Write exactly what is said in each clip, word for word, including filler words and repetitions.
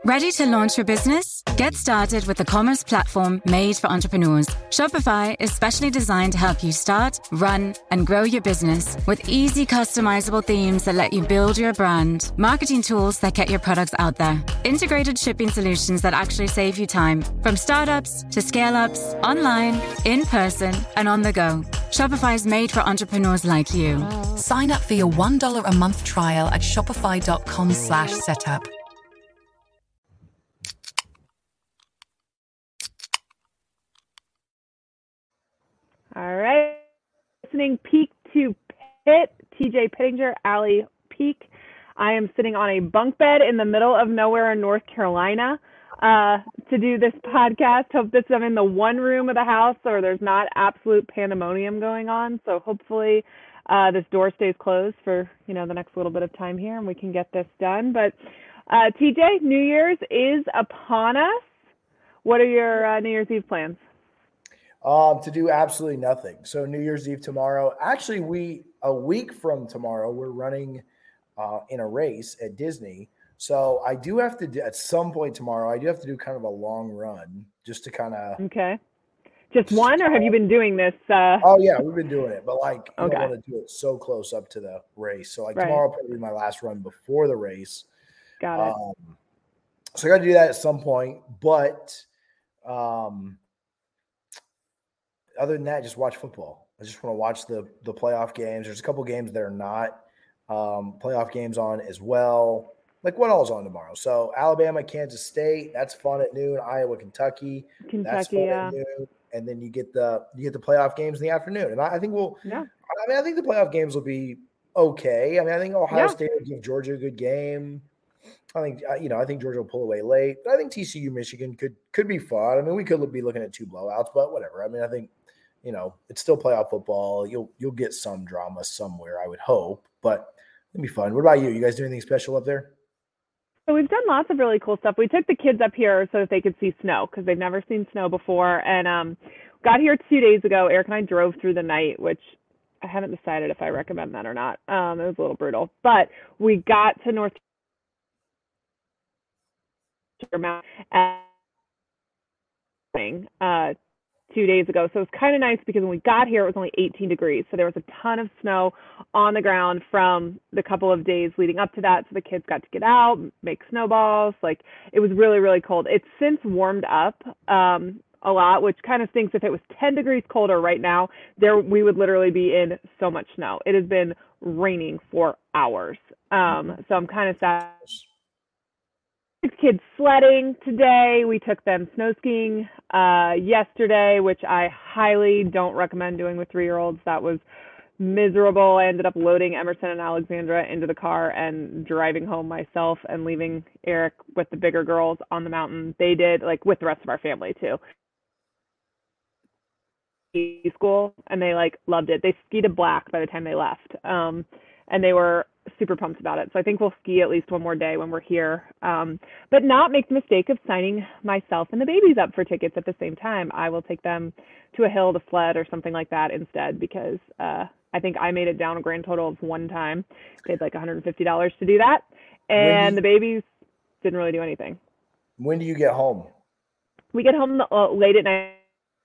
Ready to launch your business? Get started with the commerce platform made for entrepreneurs. Shopify is specially designed to help you start, run, and grow your business with easy customizable themes that let you build your brand, marketing tools that get your products out there, integrated shipping solutions that actually save you time, from startups to scale-ups, online, in person, and on the go. Shopify is made for entrepreneurs like you. Sign up for your one dollar a month trial at shopify.com slash setup. All right. Listening Peak to Pit, T J Pittinger, Allie Peak. I am sitting on a bunk bed in the middle of nowhere in North Carolina uh, to do this podcast. Hope this I'm in the one room of the house or there's not absolute pandemonium going on. So hopefully uh, this door stays closed for, you know, the next little bit of time here and we can get this done. But uh, T J, New Year's is upon us. What are your uh, New Year's Eve plans? Um, to do absolutely nothing. So New Year's Eve tomorrow, actually we, a week from tomorrow, we're running uh, in a race at Disney. So I do have to do at some point tomorrow, I do have to do kind of a long run just to kind of. Okay. Just one, or have you been doing this? Uh... Oh yeah, we've been doing it, but like, I okay. don't want to do it so close up to the race. So like right. tomorrow will probably be my last run before the race. Got it. Um, so I got to do that at some point, but, um, other than that, just watch football. I just want to watch the the playoff games. There's a couple games that are not um, playoff games on as well. Like what all's on tomorrow? So Alabama, Kansas State, that's fun at noon. Iowa, Kentucky, Kentucky, that's fun yeah. at noon. And then you get the you get the playoff games in the afternoon. And I, I think we'll. Yeah. I mean, I think the playoff games will be okay. I mean, I think Ohio yeah. State will give Georgia a good game. I think you know. I think Georgia will pull away late. But I think T C U, Michigan could could be fun. I mean, we could be looking at two blowouts, but whatever. I mean, I think. You know, it's still playoff football. You'll you'll get some drama somewhere, I would hope, but it'll be fun. What about you? You guys do anything special up there? So we've done lots of really cool stuff. We took the kids up here so that they could see snow because they've never seen snow before. And um, got here two days ago. Eric and I drove through the night, which I haven't decided if I recommend that or not. Um, it was a little brutal, but we got to North Carolina and uh, two days ago. So it was kind of nice because when we got here, it was only eighteen degrees. So there was a ton of snow on the ground from the couple of days leading up to that. So the kids got to get out, make snowballs. Like it was really, really cold. It's since warmed up um, a lot, which kind of stinks. If it was ten degrees colder right now, there we would literally be in so much snow. It has been raining for hours. Um, so I'm kind of sad. Kids sledding today. We took them snow skiing uh, yesterday, which I highly don't recommend doing with three-year-olds. That was miserable. I ended up loading Emerson and Alexandra into the car and driving home myself and leaving Eric with the bigger girls on the mountain. They did, like, with the rest of our family, too. School, and they, like, loved it. They skied a black by the time they left, um, and they were super pumped about it. So I think we'll ski at least one more day when we're here, um, but not make the mistake of signing myself and the babies up for tickets at the same time. I will take them to a hill to sled or something like that instead, because uh, I think I made it down a grand total of one time. Paid like one hundred fifty dollars to do that. And you, the babies didn't really do anything. When do you get home? We get home uh, late at night.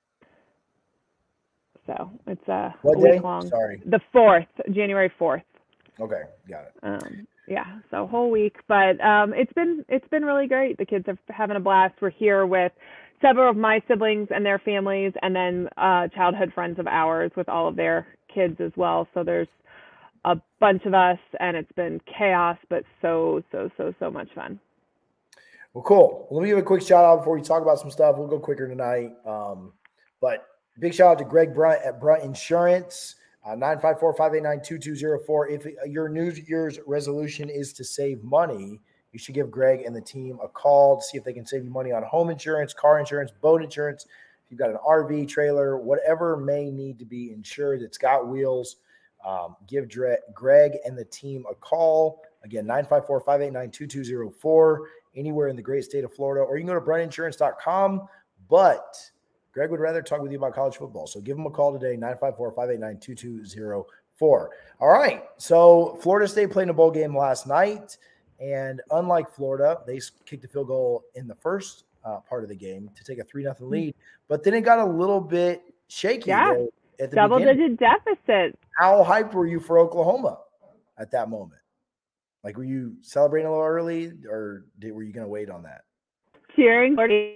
So it's uh, what a day? week long. Sorry. The fourth, January fourth. Okay, got it. Um, yeah, so whole week, but um, it's been it's been really great. The kids are having a blast. We're here with several of my siblings and their families, and then uh, childhood friends of ours with all of their kids as well. So there's a bunch of us, and it's been chaos, but so so so so much fun. Well, cool. Well, let me give a quick shout out before we talk about some stuff. We'll go quicker tonight, um, but big shout out to Greg Brunt at Brunt Insurance. Uh, nine five four, five eight nine, two two zero four. If your New Year's resolution is to save money, you should give Greg and the team a call to see if they can save you money on home insurance, car insurance, boat insurance. If you've got an R V, trailer, whatever may need to be insured, it's got wheels. Um, give Dre- Greg and the team a call. Again, nine five four, five eight nine, two two zero four, anywhere in the great state of Florida, or you can go to brunt insurance dot com. But Greg would rather talk with you about college football. So give him a call today, nine five four, five eight nine, two two zero four. All right. So Florida State played in a bowl game last night. And unlike Florida, they kicked a field goal in the first uh, part of the game to take a three nothing lead, but then it got a little bit shaky Yeah. there at the Double beginning. digit deficit. How hyped were you for Oklahoma at that moment? Like, were you celebrating a little early, or did, were you going to wait on that? Cheering for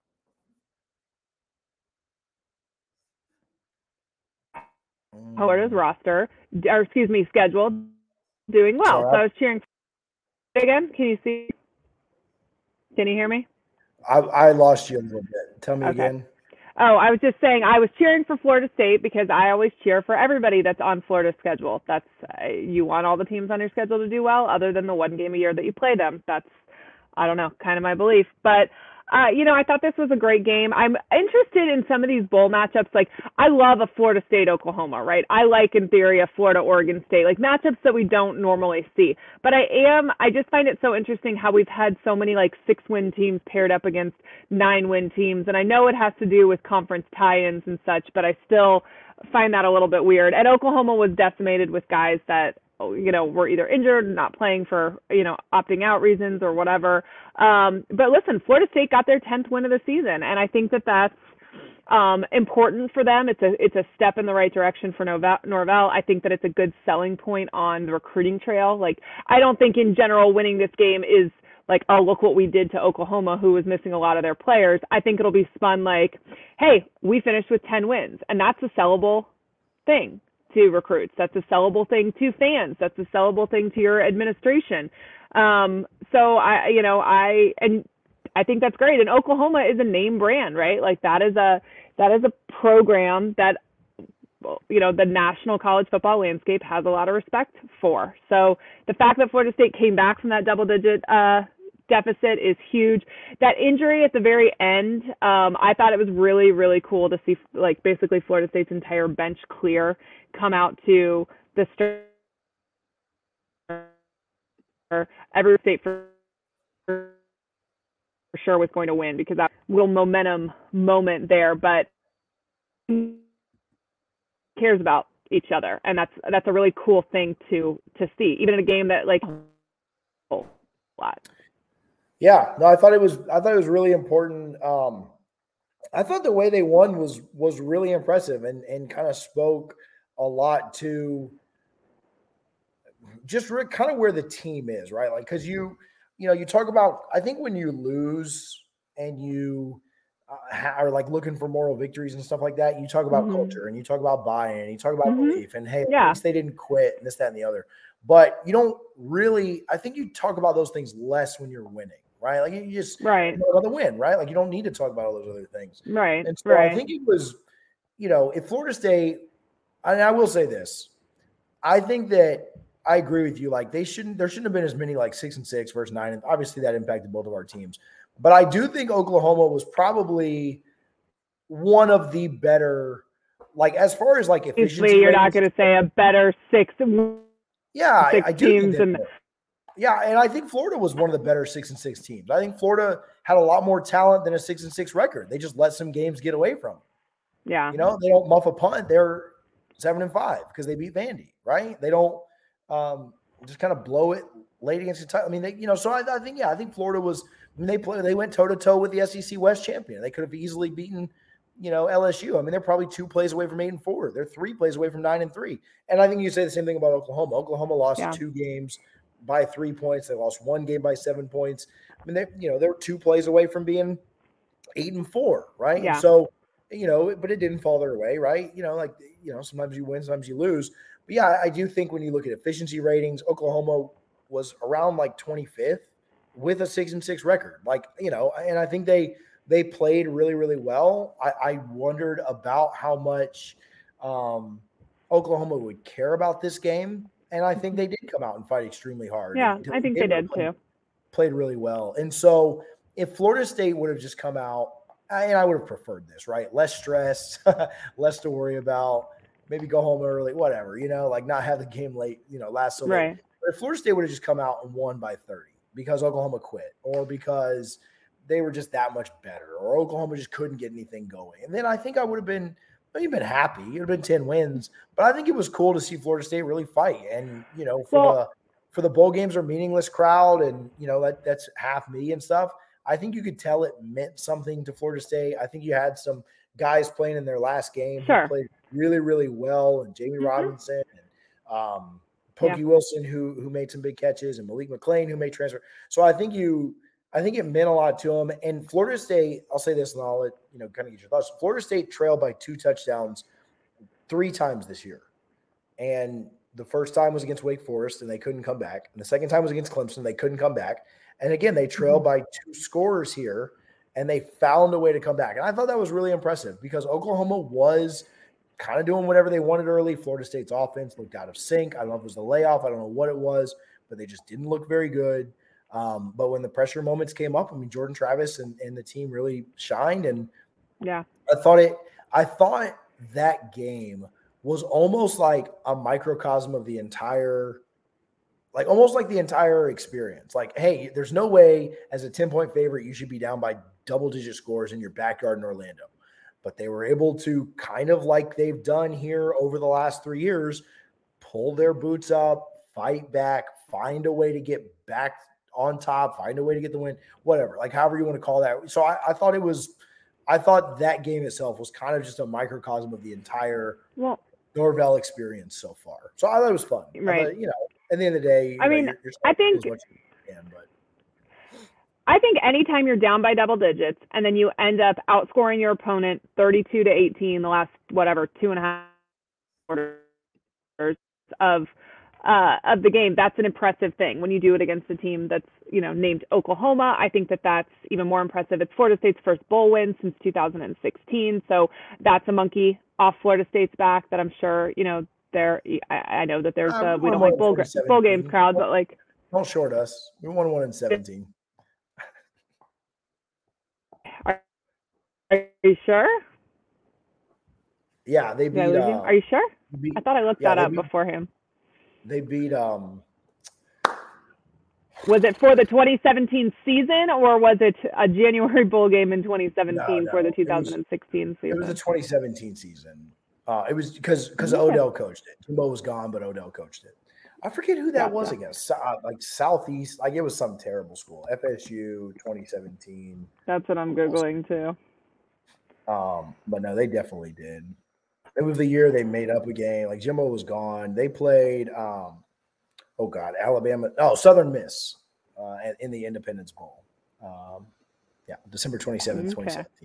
Florida's roster, or excuse me, schedule, doing well. Sorry. So I was cheering. Again, can you see? Can you hear me? I, I lost you a little bit. Tell me Okay. again. Oh, I was just saying I was cheering for Florida State because I always cheer for everybody that's on Florida's schedule. That's uh, you want all the teams on your schedule to do well, other than the one game a year that you play them. That's, I don't know, kind of my belief. But Uh, you know, I thought this was a great game. I'm interested in some of these bowl matchups. Like, I love a Florida State, Oklahoma, right? I like, in theory, a Florida, Oregon State, like matchups that we don't normally see. But I am, I just find it so interesting how we've had so many like six win teams paired up against nine win teams. And I know it has to do with conference tie-ins and such, but I still find that a little bit weird. And Oklahoma was decimated with guys that, you know, were either injured, not playing for, you know, opting out reasons or whatever. Um, but listen, Florida State got their tenth win of the season. And I think that that's um, important for them. It's a, it's a step in the right direction for Norvell. I think that it's a good selling point on the recruiting trail. Like, I don't think in general winning this game is like, oh, look what we did to Oklahoma, who was missing a lot of their players. I think it'll be spun like, hey, we finished with ten wins. And that's a sellable thing to recruits. That's a sellable thing to fans. That's a sellable thing to your administration. Um, so I, you know, I, and I think that's great. And Oklahoma is a name brand, right? Like that is a, that is a program that, you know, the national college football landscape has a lot of respect for. So the fact that Florida State came back from that double digit, uh, deficit is huge. That injury at the very end, um, I thought it was really, really cool to see like basically Florida State's entire bench clear come out to the start. Every state for, for sure was going to win because that little momentum moment there, but cares about each other, and that's that's a really cool thing to to see, even in a game that like a lot. Yeah, no, I thought it was I thought it was really important. Um, I thought the way they won was was really impressive and and kind of spoke a lot to just re- kind of where the team is, right? Like, because you you know you talk about, I think when you lose and you uh, ha- are like looking for moral victories and stuff like that, you talk about mm-hmm. culture and you talk about buy-in and you talk about mm-hmm. belief and hey, yeah. at least they didn't quit and this, that, and the other. But you don't really, I think you talk about those things less when you're winning. Right. Like you just right. talk about the win, right? Like you don't need to talk about all those other things. Right. And so right. I think it was, you know, if Florida State, and I will say this, I think that I agree with you. Like they shouldn't, there shouldn't have been as many like six and six versus nine. And obviously that impacted both of our teams. But I do think Oklahoma was probably one of the better, like as far as like efficiency. You're not going to say a better six. Yeah, six I, I do teams think and. that. Yeah, and I think Florida was one of the better six and six teams. I think Florida had a lot more talent than a six and six record. They just let some games get away from them. Yeah, you know, they don't muff a punt. They're seven and five because they beat Vandy, right? They don't um, just kind of blow it late against Kentucky. I mean, they, you know, so I, I think yeah, I think Florida was. I mean, they play. They went toe to toe with the S E C West champion. They could have easily beaten, you know, L S U. I mean, they're probably two plays away from eight and four. They're three plays away from nine and three. And I think you say the same thing about Oklahoma. Oklahoma lost yeah. two games by three points. They lost one game by seven points. I mean, they, you know, they were two plays away from being eight and four, right? Yeah. And so, you know, but it didn't fall their way, right? You know, like, you know, sometimes you win, sometimes you lose. But yeah, I do think when you look at efficiency ratings, Oklahoma was around like twenty-fifth with a six and six record. Like, you know, and I think they they played really, really well. I, I wondered about how much um, Oklahoma would care about this game. And I think they did come out and fight extremely hard. Yeah, I think they did played, too. Played really well. And so if Florida State would have just come out, and I would have preferred this, right? Less stress, less to worry about, maybe go home early, whatever, you know, like not have the game late, you know, last so right. late. But if Florida State would have just come out and won by thirty because Oklahoma quit or because they were just that much better or Oklahoma just couldn't get anything going. And then I think I would have been – You've been happy. It would have been ten wins, but I think it was cool to see Florida State really fight, and you know, for well, the for the bowl games are meaningless crowd and, you know, that that's half me and stuff, I think you could tell it meant something to Florida State. I think you had some guys playing in their last game sure. who played really, really well, and Jamie mm-hmm. Robinson and um, Pokey yeah. Wilson, who who made some big catches, and Malik McClain, who made transfer. So I think you – I think it meant a lot to him. And Florida State – I'll say this and I'll let you know kind of get your thoughts. Florida State trailed by two touchdowns three times this year. And the first time was against Wake Forest, and they couldn't come back. And the second time was against Clemson. They couldn't come back. And again, they trailed by two scores here, and they found a way to come back. And I thought that was really impressive because Oklahoma was kind of doing whatever they wanted early. Florida State's offense looked out of sync. I don't know if it was the layoff. I don't know what it was, but they just didn't look very good. Um, but when the pressure moments came up, I mean, Jordan Travis and, and the team really shined. And yeah, I thought it, I thought that game was almost like a microcosm of the entire, like almost like the entire experience. Like, hey, there's no way as a ten-point favorite you should be down by double-digit scores in your backyard in Orlando. But they were able to kind of like they've done here over the last three years, pull their boots up, fight back, find a way to get back on top, find a way to get the win, whatever, like however you want to call that. So I, I thought it was, I thought that game itself was kind of just a microcosm of the entire well, Norvell experience so far. So I thought it was fun. Right. Thought, you know, at the end of the day, I mean, know, you're, you're I think, can, but. I think anytime you're down by double digits and then you end up outscoring your opponent thirty-two to eighteen the last, whatever, two and a half quarters of, uh, of the game, that's an impressive thing. When you do it against a team that's, you know, named Oklahoma, I think that that's even more impressive. It's Florida State's first bowl win since two thousand sixteen. So that's a monkey off Florida State's back that I'm sure, you know, there, I, I know that there's a, we don't like bowl, bowl games crowd, but like. Don't short us. We won one in seventeen. Are, are you sure? Yeah, they beat. Yeah, uh, are you sure? beat, I thought I looked yeah, that up beat, beforehand. They beat. Um, was it for the twenty seventeen season, or was it a January bowl game in twenty seventeen no, no, for the two thousand sixteen it was, season? It was the twenty seventeen season. Uh, it was because because okay. Odell coached it. Jimbo was gone, but Odell coached it. I forget who that gotcha. was against. Uh, like Southeast, like it was some terrible school. F S U twenty seventeen. That's what I'm googling too. Um, but no, they definitely did. It was the year they made up a game. Like Jimbo was gone. They played. Um, oh God, Alabama. Oh, Southern Miss uh, in the Independence Bowl. Um, yeah, December twenty-seventh, okay. twenty seventeen.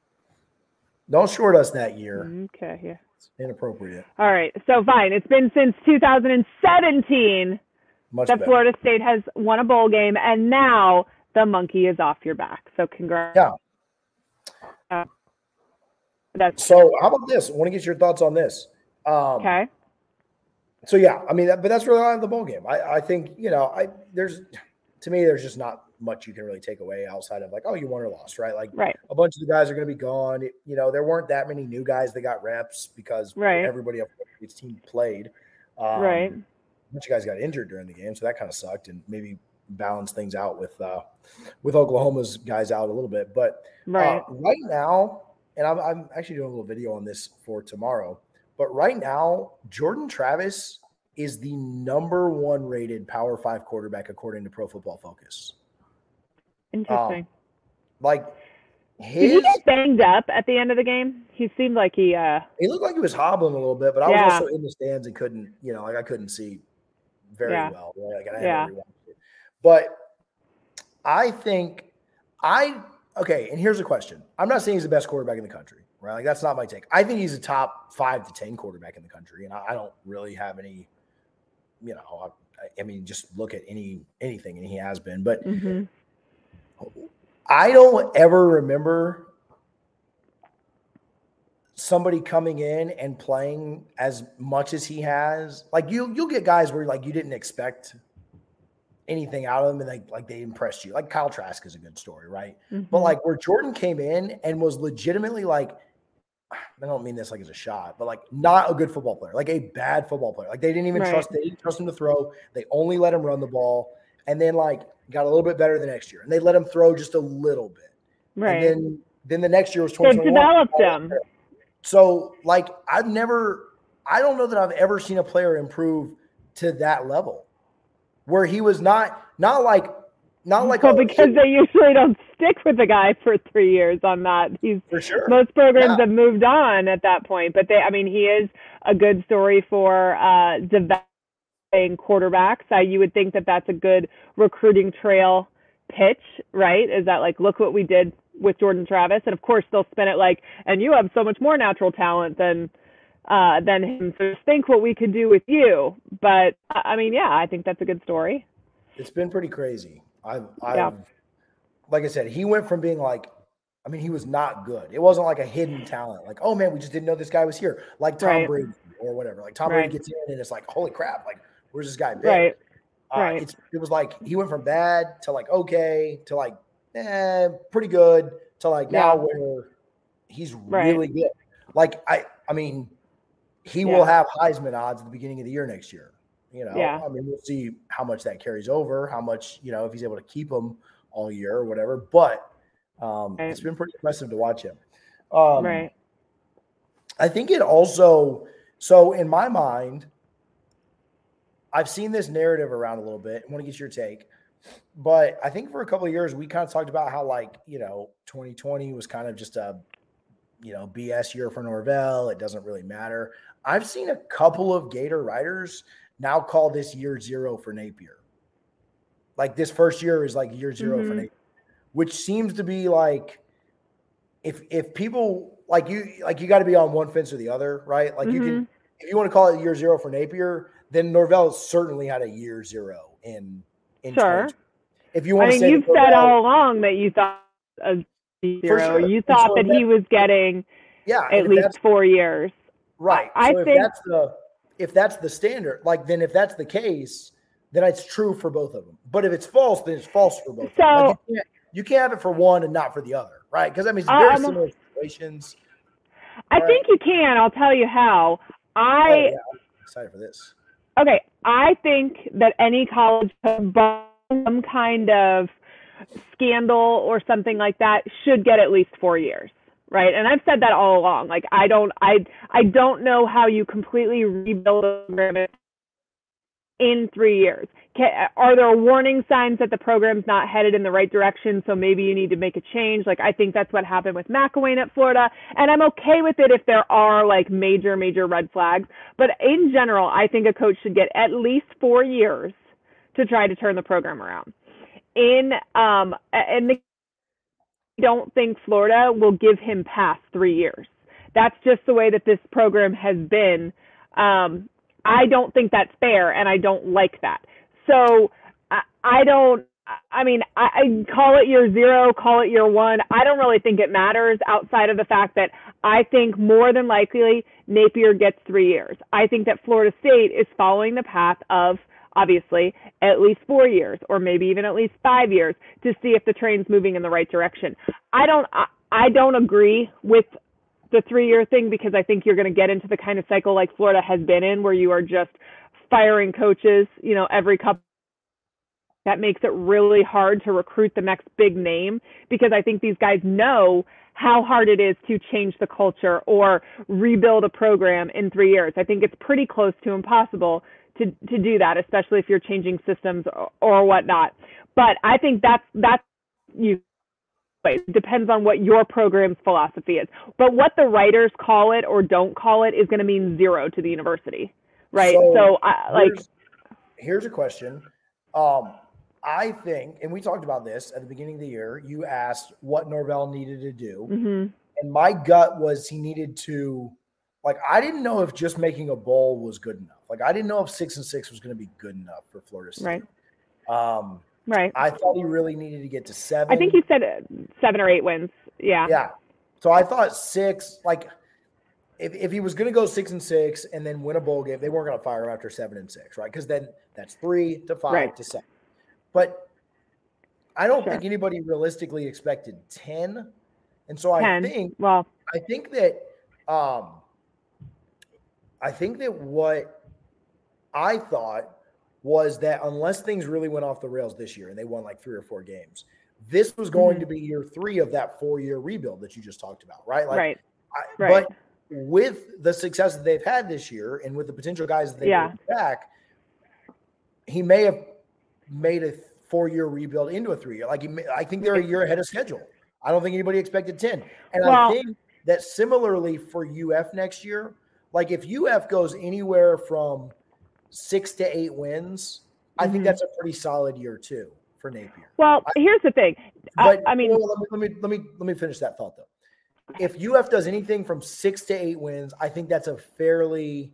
Don't short us that year. Okay, yeah. It's inappropriate. All right, so fine. It's been since two thousand seventeen Much that better. Florida State has won a bowl game, and now the monkey is off your back. So congrats. Yeah. Uh, that's so how about this? I want to get your thoughts on this. Um, okay. So yeah, I mean, that, but that's really on the bowl game. I, I think you know, I there's to me, there's just not much you can really take away outside of like, oh, you won or lost, right? Like right. a bunch of the guys are going to be gone. It, you know, there weren't that many new guys that got reps because right. everybody up its team played. Um, right. A bunch of guys got injured during the game, so that kind of sucked and maybe balanced things out with uh, with Oklahoma's guys out a little bit. But right, uh, right now, and I'm, I'm actually doing a little video on this for tomorrow. But right now, Jordan Travis is the number one rated Power Five quarterback according to Pro Football Focus. Interesting. Um, like his, did he get banged up at the end of the game? He seemed like he. Uh, he looked like he was hobbling a little bit, but I yeah. was also in the stands and couldn't, you know, like I couldn't see very yeah. well. Right? Like I yeah. had it. But I think I okay. And here's a question: I'm not saying he's the best quarterback in the country, right? Like that's not my take. I think he's a top five to ten quarterback in the country, and I, I don't really have any. You know, I, I mean, just look at any anything, and he has been, but. Mm-hmm. I don't ever remember somebody coming in and playing as much as he has. Like you, you'll get guys where like you didn't expect anything out of them, and like like they impressed you. Like Kyle Trask is a good story, right? Mm-hmm. But like where Jordan came in and was legitimately like, I don't mean this like as a shot, but like not a good football player, like a bad football player. Like they didn't even right. trust. They didn't trust him to throw. They only let him run the ball, and then like. Got a little bit better the next year, and they let him throw just a little bit. Right. And then, then the next year was twenty twenty-one. They developed him. So, like, I've never, I don't know that I've ever seen a player improve to that level, where he was not not like not like well, a, because they usually don't stick with the guy for three years on that. He's for sure. Most programs yeah. have moved on at that point, but they, I mean, he is a good story for uh, developing quarterbacks. Uh, you would think that that's a good recruiting trail pitch, right? Is that like, look what we did with Jordan Travis, and of course they'll spin it like, and you have so much more natural talent than uh, than him. So just think what we could do with you. But I mean, yeah, I think that's a good story. It's been pretty crazy. I've, I've yeah. like I said, he went from being like, I mean, he was not good. It wasn't like a hidden talent. Like, oh man, we just didn't know this guy was here. Like Tom right. Brady or whatever. Like Tom right. Brady gets in and it's like, holy crap! Like, where's this guy been? Right. Uh, right. It's, it was like he went from bad to like okay to like eh, pretty good to like yeah. now where he's right. really good. Like I, I mean, he yeah. will have Heisman odds at the beginning of the year next year. You know, yeah. I mean, we'll see how much that carries over, how much, you know, if he's able to keep them all year or whatever. But um, right. it's been pretty impressive to watch him. Um, right. I think it also, so in my mind, I've seen this narrative around a little bit. I want to get your take. But I think for a couple of years, we kind of talked about how, like, you know, twenty twenty was kind of just a, you know, B S year for Norvell. It doesn't really matter. I've seen a couple of Gator writers now call this year zero for Napier. Like this first year is like year zero mm-hmm. for Napier, which seems to be like, if if people like you, like you got to be on one fence or the other, right? Like mm-hmm. you can, if you want to call it year zero for Napier, then Norvell certainly had a year zero in, in sure. If you want I to mean, say you've Norvell, said all along that you thought a zero, sure. you thought so that, that he was getting yeah, at least four years. Right. I, so I think if that's the, if that's the standard, like then if that's the case, then it's true for both of them. But if it's false, then it's false for both so, of them. Like you, can't, you can't have it for one and not for the other, right? Because I mean, it's very um, similar situations. I right? think you can. I'll tell you how. I oh, yeah. I'm excited for this. Okay, I think that any college some kind of scandal or something like that should get at least four years. Right. And I've said that all along. Like, I don't, I, I don't know how you completely rebuild a program in three years. Can, are there warning signs that the program's not headed in the right direction? So maybe you need to make a change. Like, I think that's what happened with McElwain at Florida. And I'm okay with it if there are like major, major red flags. But in general, I think a coach should get at least four years to try to turn the program around. In, um, and the don't think Florida will give him past three years. That's just the way that this program has been. Um, I don't think that's fair, and I don't like that. So I, I don't, I mean, I, I call it year zero, call it year one. I don't really think it matters outside of the fact that I think more than likely Napier gets three years. I think that Florida State is following the path of, obviously, at least four years or maybe even at least five years to see if the train's moving in the right direction. I don't I, I don't agree with the three-year thing because I think you're going to get into the kind of cycle like Florida has been in where you are just firing coaches, you know, every couple. That makes it really hard to recruit the next big name because I think these guys know how hard it is to change the culture or rebuild a program in three years. I think it's pretty close to impossible to to do that, especially if you're changing systems or, or whatnot. But I think that's that's you. It depends on what your program's philosophy is. But what the writers call it or don't call it is going to mean zero to the university, right? So, so I, like, here's, here's a question. Um, I think, and we talked about this at the beginning of the year. You asked what Norvell needed to do, mm-hmm. and my gut was he needed to. Like, I didn't know if just making a bowl was good enough. Like, I didn't know if six and six was going to be good enough for Florida State. Right. Um, right. I thought he really needed to get to seven. I think you said seven or eight wins. Yeah. Yeah. So I thought six, like, if, if he was going to go six and six and then win a bowl game, they weren't going to fire him after seven and six, right? Because then that's three to five right. to seven. But I don't sure. think anybody realistically expected ten. And so I ten. think, well, I think that, um, I think that what I thought was that unless things really went off the rails this year and they won like three or four games, this was going mm-hmm. to be year three of that four-year rebuild that you just talked about, right? Like, right. I, right. But with the success that they've had this year and with the potential guys that they yeah. bring back, he may have made a four-year rebuild into a three-year. Like, I think they're a year ahead of schedule. I don't think anybody expected ten. And well, I think that similarly for U F next year, like if U F goes anywhere from six to eight wins, I mm-hmm. think that's a pretty solid year too for Napier. Well, I, here's the thing. But I, I mean, well, let me let me let me let me finish that thought though. If U F does anything from six to eight wins, I think that's a fairly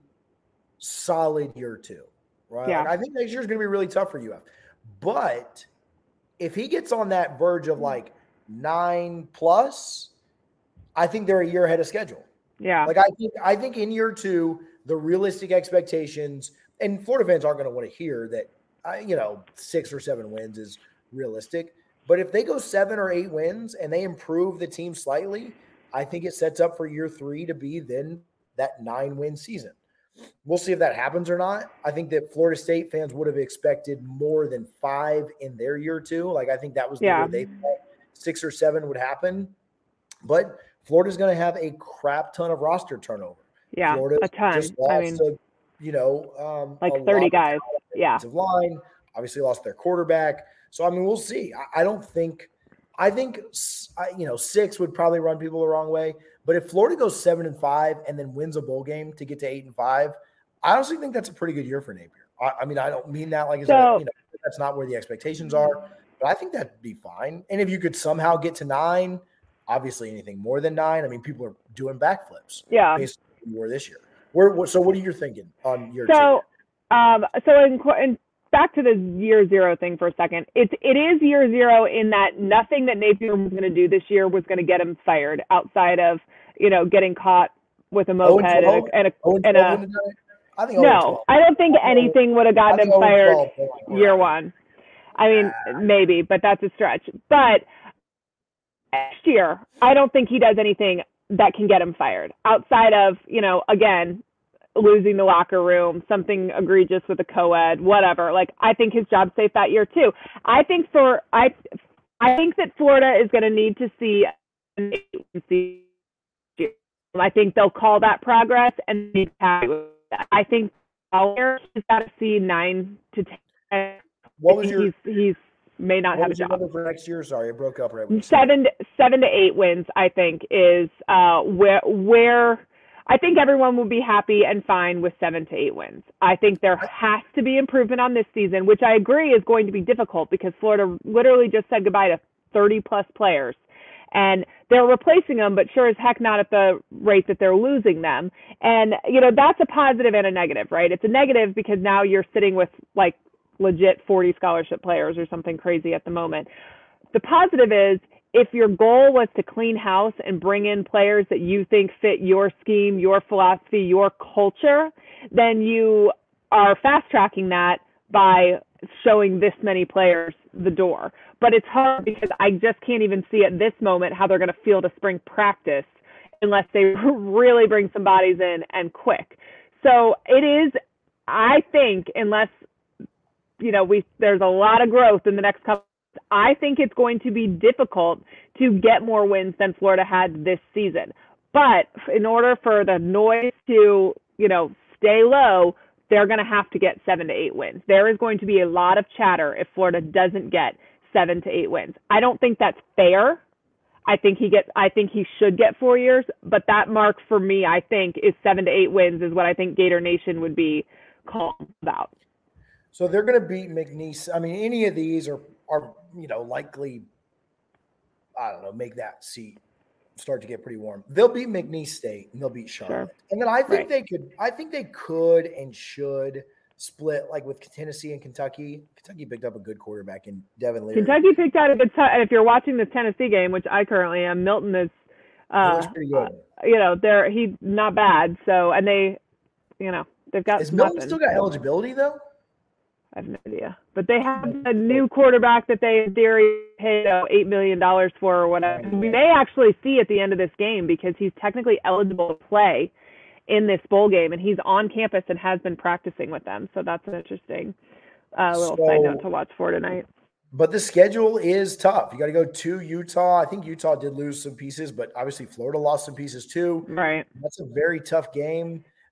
solid year too, right? Yeah. Like I think next year is going to be really tough for U F. But if he gets on that verge of like nine plus, I think they're a year ahead of schedule. Yeah. Like I think I think in year two, the realistic expectations, and Florida fans aren't going to want to hear that, uh, you know, six or seven wins is realistic. But if they go seven or eight wins and they improve the team slightly, I think it sets up for year three to be then that nine-win season. We'll see if that happens or not. I think that Florida State fans would have expected more than five in their year two. Like I think that was the yeah. year they thought six or seven would happen. But Florida's going to have a crap ton of roster turnover. Yeah, Florida a ton. Just lost I mean, to, you know, um, like thirty guys. Yeah. Line obviously lost their quarterback. So I mean, we'll see. I, I don't think. I think you know six would probably run people the wrong way. But if Florida goes seven and five and then wins a bowl game to get to eight and five, I honestly think that's a pretty good year for Napier. I, I mean, I don't mean that like so, a, you know that's not where the expectations are, but I think that'd be fine. And if you could somehow get to nine, obviously anything more than nine, I mean, people are doing backflips. Yeah, based on where this year. Where so what are you thinking on year so, two? Um, so in, in back to the year zero thing for a second. It's it is year zero in that nothing that Napier was going to do this year was going to get him fired outside of you know getting caught with a moped and a, and a, and a I think no, I don't think anything would have gotten him fired year one. I mean, maybe, but that's a stretch. But next year, I don't think he does anything that can get him fired outside of, you know, again, losing the locker room, something egregious with a co-ed, whatever. Like, I think his job's safe that year too. I think for, I, I think that Florida is going to need to see, I think they'll call that progress and I think he's got to see nine to ten. What was your, he's, he's may not what have was a job. Your number for next year? Sorry, it broke up right when you seven to, seven to eight wins, I think, is uh, where where I think everyone will be happy and fine with seven to eight wins. I think there has to be improvement on this season, which I agree is going to be difficult because Florida literally just said goodbye to thirty plus players. And they're replacing them, but sure as heck not at the rate that they're losing them. And, you know, that's a positive and a negative, right? It's a negative because now you're sitting with like legit forty scholarship players or something crazy at the moment. The positive is if your goal was to clean house and bring in players that you think fit your scheme, your philosophy, your culture, then you are fast tracking that by showing this many players the door. But it's hard because I just can't even see at this moment how they're going to field a spring practice unless they really bring some bodies in and quick. So it is, I think, unless, you know, we there's a lot of growth in the next couple, I think it's going to be difficult to get more wins than Florida had this season. But in order for the noise to, you know, stay low, they're going to have to get seven to eight wins. There is going to be a lot of chatter if Florida doesn't get seven to eight wins. I don't think that's fair. I think he gets, I think he should get four years, but that mark for me, I think, is seven to eight wins is what I think Gator Nation would be calm about. So they're going to beat McNeese. I mean, any of these are, are, you know, likely, I don't know, make that seat start to get pretty warm. They'll beat McNeese State and they'll beat Charlotte. Sure. And then I think right. they could, I think they could and should split like with Tennessee and Kentucky. Kentucky picked up a good quarterback in Devin Leary. Kentucky picked out a good, t- and if you're watching this Tennessee game, which I currently am, Milton is, uh, pretty good. Uh, you know, they're, he's not bad. So, and they, you know, they've got Is Milton nothing. still got eligibility though? I have no idea. But they have a new quarterback that they, in theory, paid uh, eight million dollars for or whatever. We may actually see at the end of this game because he's technically eligible to play in this bowl game, and he's on campus and has been practicing with them. So that's an interesting uh, little so, side note to watch for tonight. But the schedule is tough. You got to go to Utah. I think Utah did lose some pieces, but obviously Florida lost some pieces too. Right. That's a very tough game.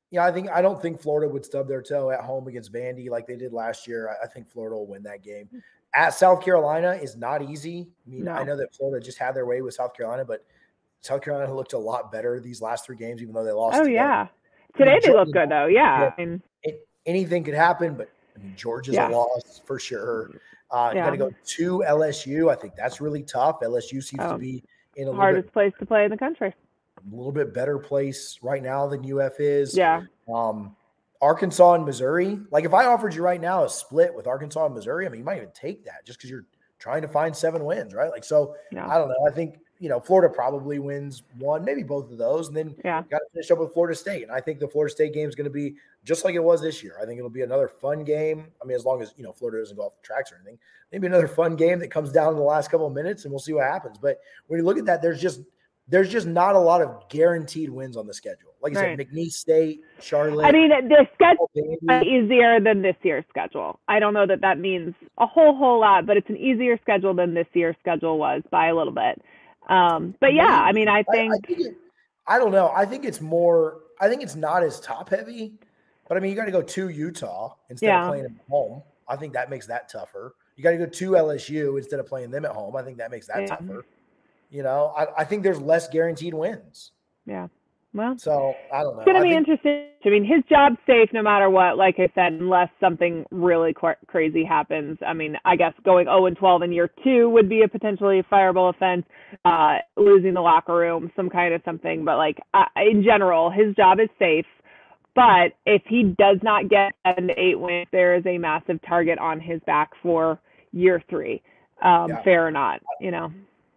Yeah, I think I don't think Florida would stub their toe at home against Vandy like they did last year. I, I think Florida will win that game. At South Carolina is not easy. I mean, No. I know that Florida just had their way with South Carolina, but South Carolina looked a lot better these last three games, even though they lost. Oh today. yeah, today I mean, they look Georgia- good though. Yeah, Yeah. I mean, It, anything could happen, but I mean, Georgia's Yeah. a loss for sure. Uh, You Yeah. got to go to L S U. I think that's really tough. L S U seems to Oh, be in a little hardest bit, place to play in the country. a little bit better place right now than U F is. Yeah, Um, Arkansas and Missouri. Like if I offered you right now a split with Arkansas and Missouri, I mean, you might even take that just because you're trying to find seven wins, right? Like, so yeah, I don't know. I think, you know, Florida probably wins one, maybe both of those. And then yeah. got to finish up with Florida State. And I think the Florida State game is going to be just like it was this year. I think it'll be another fun game. I mean, as long as, you know, Florida doesn't go off the tracks or anything, maybe another fun game that comes down in the last couple of minutes and we'll see what happens. But when you look at that, there's just, there's just not a lot of guaranteed wins on the schedule. Like you Right. said, McNeese State, Charlotte. I mean, the schedule Vandy. is easier than this year's schedule. I don't know that that means a whole whole lot, but it's an easier schedule than this year's schedule was by a little bit. Um, but yeah, I mean, I think, I, I, think it, I don't know. I think it's more. I think it's not as top heavy, but I mean, you got to go to Utah instead Yeah. of playing them at home. I think that makes that tougher. You got to go to L S U instead of playing them at home. I think that makes that Yeah. tougher. You know, I, I think there's less guaranteed wins. yeah. Well, So I don't know. it's going to I be think- interesting. I mean, his job's safe no matter what, like I said, unless something really qu- crazy happens. I mean, I guess going oh and twelve in year two would be a potentially fireable offense, uh, losing the locker room, some kind of something. But like uh, in general, his job is safe. But if he does not get seven to eight wins, there is a massive target on his back for year three, um, Yeah. fair or not, you know.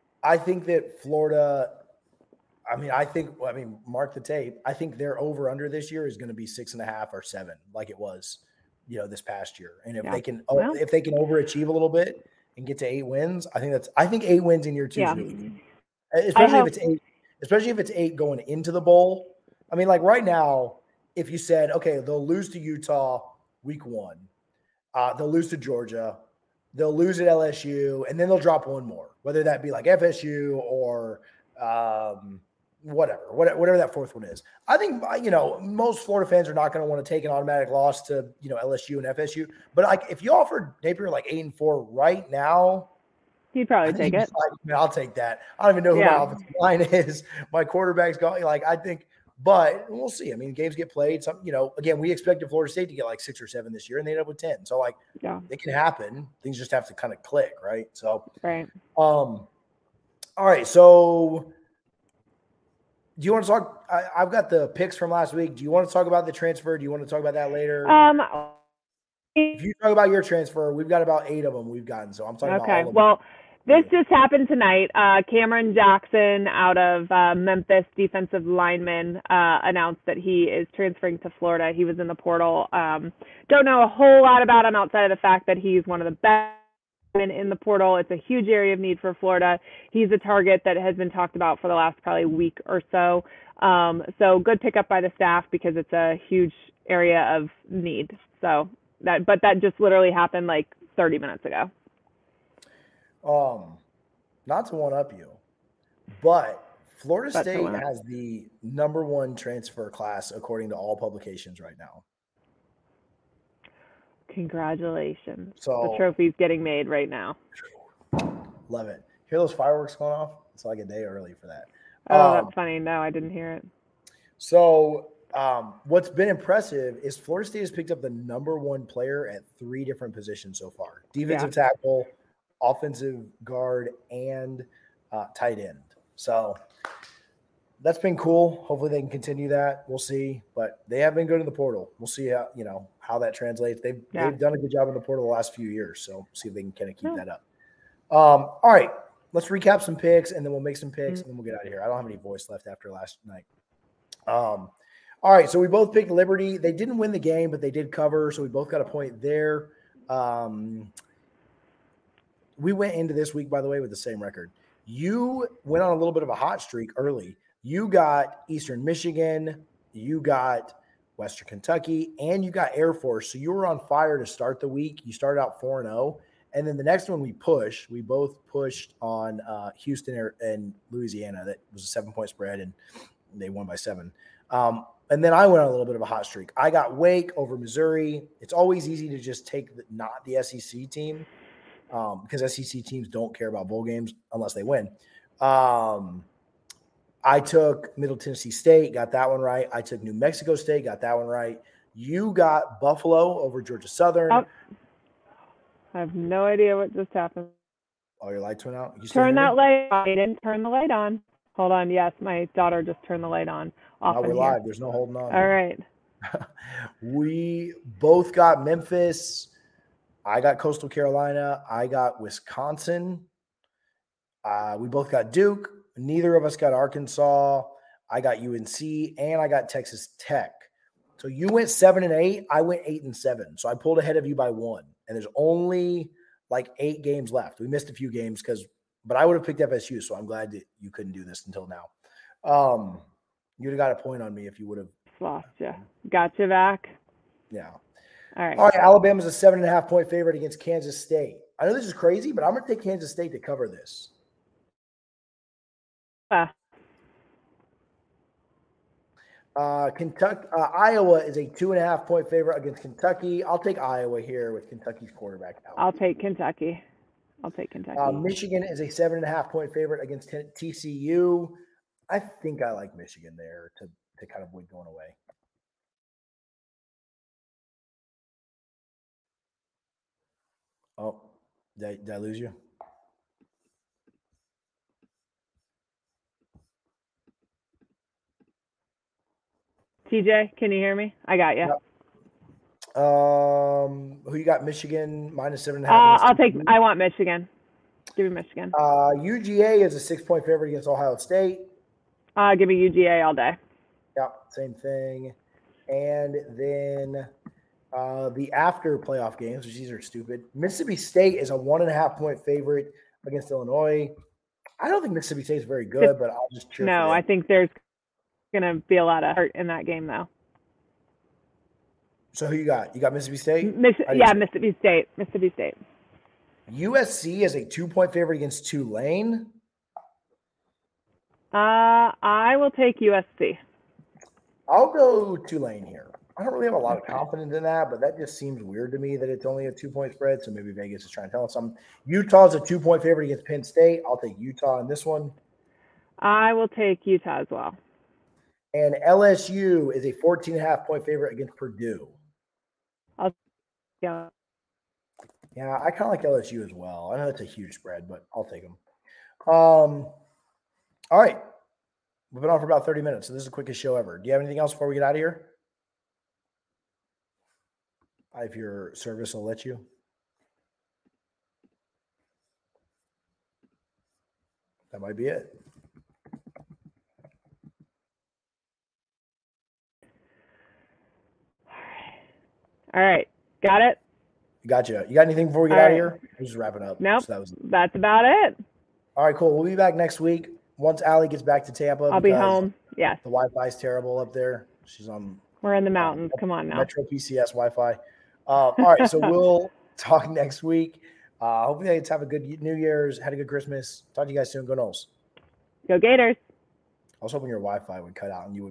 I think that Florida. I mean, I think. I mean, mark the tape. I think their over under this year is going to be six and a half or seven, like it was, you know, this past year. And if Yeah. they can, Well- if they can overachieve a little bit and get to eight wins, I think that's. I think eight wins in year two Yeah. is really good. Especially if hope- it's eight. Especially if it's eight going into the bowl. I mean, like right now, if you said, okay, they'll lose to Utah week one, uh, they'll lose to Georgia, they'll lose at L S U, and then they'll drop one more, whether that be like F S U or um, whatever, whatever, whatever that fourth one is. I think, you know, most Florida fans are not going to want to take an automatic loss to, you know, L S U and F S U. But like, if you offered Napier like eight and four right now, He'd probably I take think it. he's like, "Man, I'll take that. I don't even know who Yeah. my offensive line is. My quarterback's going. Like, I think, but we'll see. I mean, games get played. Some, you know, again, we expected Florida State to get like six or seven this year, and they ended up with ten. So, like, Yeah, it can happen. Things just have to kind of click, right? So, right. um, all right. So, do you want to talk? I, I've got the picks from last week. Do you want to talk about the transfer? Do you want to talk about that later? Um, if you talk about your transfer, we've got about eight of them we've gotten. So I'm talking about okay. all of them. Well, this just happened tonight. Uh, Cameron Jackson out of uh, Memphis, defensive lineman, uh, announced that he is transferring to Florida. He was in the portal. Um, don't know a whole lot about him outside of the fact that he's one of the best in the portal. It's a huge area of need for Florida. He's a target that has been talked about for the last probably week or so. Um, so good pickup by the staff because it's a huge area of need. So that, but that just literally happened like thirty minutes ago. Um, not to one up you, but Florida But to State one up. has the number one transfer class according to all publications right now. Congratulations. So- the trophy's getting made right now. Love it. Hear those fireworks going off? It's like a day early for that. Oh, Um, that's funny. No, I didn't hear it. So, um, what's been impressive is Florida State has picked up the number one player at three different positions so far: defensive tackle, offensive guard, and uh, tight end. So that's been cool. Hopefully they can continue that. We'll see. But they have been good in the portal. We'll see how, you know, how that translates. They've Yeah. they've done a good job in the portal the last few years. So see if they can kind of keep Yeah. that up. Um, all right. Let's recap some picks and then we'll make some picks Mm-hmm. and then we'll get out of here. I don't have any voice left after last night. Um, all right. So we both picked Liberty. They didn't win the game, but they did cover. So we both got a point there. Um, we went into this week, by the way, with the same record. You went on a little bit of a hot streak early. You got Eastern Michigan, you got Western Kentucky, and you got Air Force. So you were on fire to start the week. You started out four and oh. And then the next one we pushed, we both pushed on uh, Houston and Louisiana. That was a seven-point spread, and they won by seven. Um, and then I went on a little bit of a hot streak. I got Wake over Missouri. It's always easy to just take the, not the S E C team um, because S E C teams don't care about bowl games unless they win. Um, I took Middle Tennessee State, got that one right. I took New Mexico State, got that one right. You got Buffalo over Georgia Southern. Oh, I have no idea what just happened. Oh, your lights went out? You Turn that light on. I didn't turn the light on. Hold on. Yes, my daughter just turned the light on. Off oh, we're here. live. There's no holding on. All right. We both got Memphis. I got Coastal Carolina. I got Wisconsin. Uh, we both got Duke. Neither of us got Arkansas. I got U N C, and I got Texas Tech. So you went seven and eight. I went eight and seven. So I pulled ahead of you by one. And there's only like eight games left. We missed a few games because, but I would have picked F S U. So I'm glad that you couldn't do this until now. Um, you'd have got a point on me if you would have lost you. Got you back. Yeah. All right. All right. Alabama's a seven and a half point favorite against Kansas State. I know this is crazy, but I'm going to take Kansas State to cover this. Uh, Uh, Kentucky, uh, Iowa is a two and a half point favorite against Kentucky. I'll take Iowa here with Kentucky's quarterback out. I'll take Kentucky. I'll take Kentucky. Uh, Michigan is a seven and a half point favorite against T C U. I think I like Michigan there to, to kind of avoid going away. Oh, did I, did I lose you? T J, can you hear me? I got you. Yep. Um, who you got? Michigan minus seven and a half. Uh, I'll take. I want Michigan. Give me Michigan. Uh, U G A is a six point favorite against Ohio State. Uh, give me U G A all day. Yeah, same thing. And then uh, the after playoff games, which these are stupid. Mississippi State is a one and a half point favorite against Illinois. I don't think Mississippi State is very good, but I'll just cheer No, for them. I think there's going to be a lot of hurt in that game, though. So who you got? You got Mississippi State? Miss, yeah, Mississippi State. Mississippi State. U S C is a two-point favorite against Tulane. Uh, I will take U S C. I'll go Tulane here. I don't really have a lot of confidence in that, but that just seems weird to me that it's only a two-point spread, so maybe Vegas is trying to tell us something. Utah's a two-point favorite against Penn State. I'll take Utah in this one. I will take Utah as well. And L S U is a fourteen and a half point favorite against Purdue. I'll yeah. Yeah, I kind of like L S U as well. I know that's a huge spread, but I'll take them. Um, all right. We've been on for about thirty minutes, so this is the quickest show ever. Do you have anything else before we get out of here? If your service will let you. That might be it. All right. Got it? Gotcha. You got anything before we get All out right. of here? We're just wrapping up. Nope. So that was... That's about it. All right, cool. We'll be back next week once Allie gets back to Tampa. I'll be home. Yes. The Wi-Fi is terrible up there. She's on. We're in the mountains. Come on now. Metro P C S Wi-Fi. Uh, all right, so we'll talk next week. Uh, hopefully, you guys have a good New Year's. Had a good Christmas. Talk to you guys soon. Go Knowles. Go Gators. I was hoping your Wi-Fi would cut out and you would.